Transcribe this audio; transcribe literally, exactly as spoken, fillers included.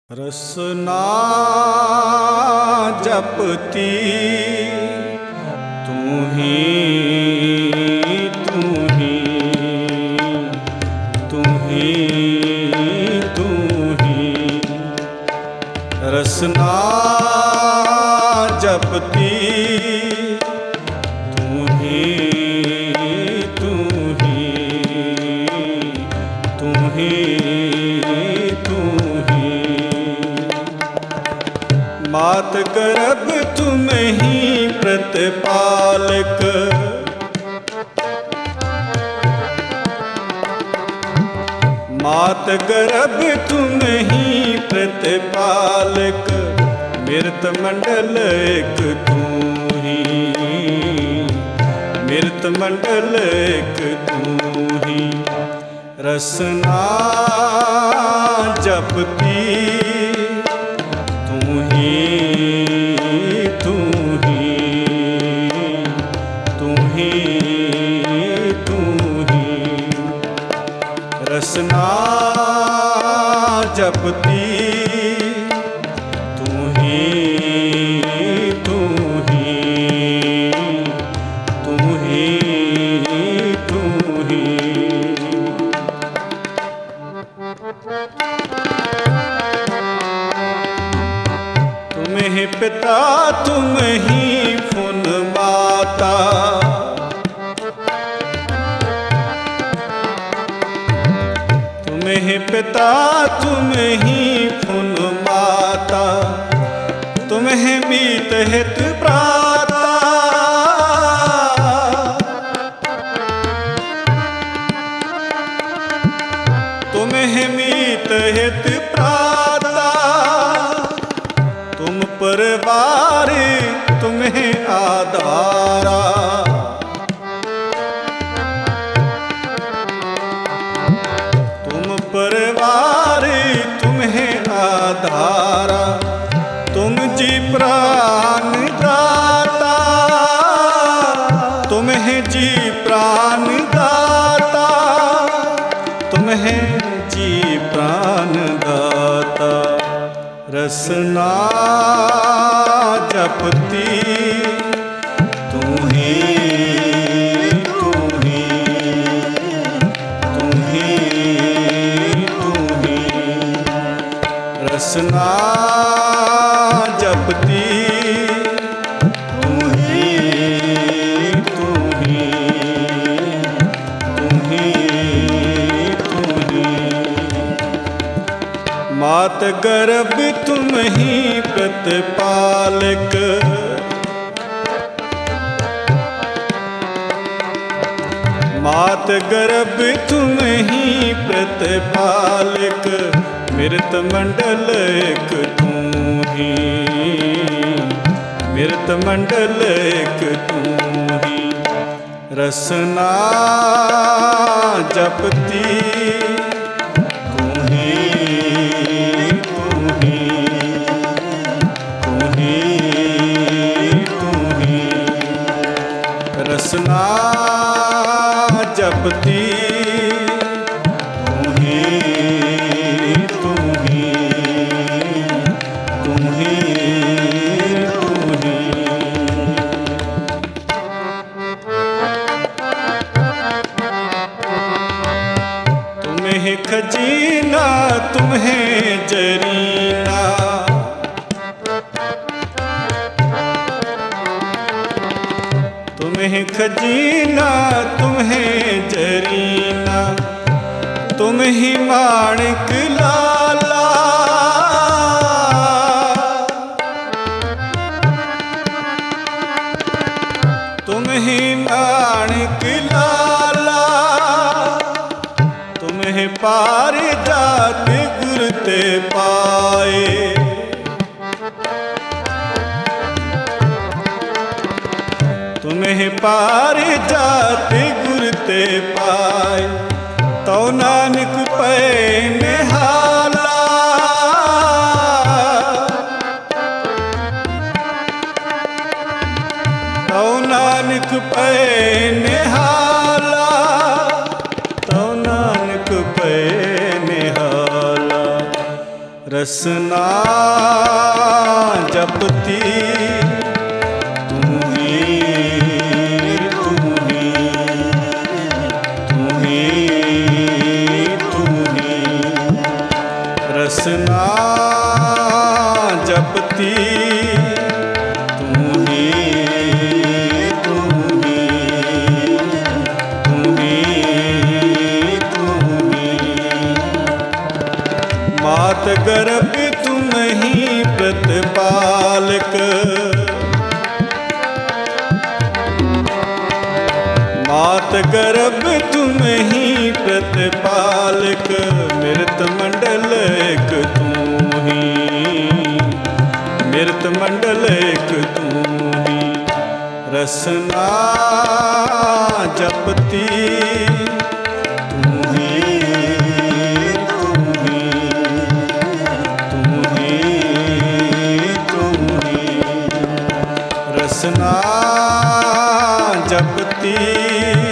रसना जपती तू ही तू ही तू ही तू ही रसना जपती तू ही तू ही तू ही तू ही मात गर्भ तुम ही प्रतिपालक मात गर्भ तुम ही प्रतिपालक मृत मंडल एक तू ही मृत मंडल एक तू ही रसना जपती तू ही तू ही तू ही तू ही रसना जपती तू ही तू ही तू ही तू ही तुम ही पिता तुम ही फुन माता तुम ही पिता तुम ही फुन माता तुम ही मीत हित प्राता तुम ही मीत हित प्राता तुम परवार तुम्हें आधारा तुम परवार तुम्हें आधारा तुम जी प्राण दाता तुम्हें जी प्राण दाता तुम्हें जी प्राण दाता रसना जपती तू ही तू ही तू ही तू ही रसना जपती तू ही तू ही तू ही तू ही मात गर्भ तुम ही प्रतिपालक मात गर्भ तुम ही प्रतिपालक मृत मंडल एक तू ही मृत मंडल एक तू ही रसना जपती रसना जपती तू ही तू ही तू ही तू ही तुम्हें खजीना तुम्हें जरीना तुम्हें खजीना तुम्हें जरीना तुम ही माणिक लाला तुम ही माणिक लाला तुम्हें पार जात गुरते पाए तुम्हें पार जाते गुरते पाए तो नानक पे निहाला तो नानक पे निहाला तो नानक पे निहाला रसना जपती तू ही तू ही तू ही तू ही रसना जपती तू ही तू ही तू ही तू ही मात गर्भ तुम ही प्रतिपालक मात गर्भ तुम ही प्रतिपालक मृत मंडल एक तू ही मृत मंडल एक तू ही रसना जपती तू ही तू ही तू ही तू ही रसना जपती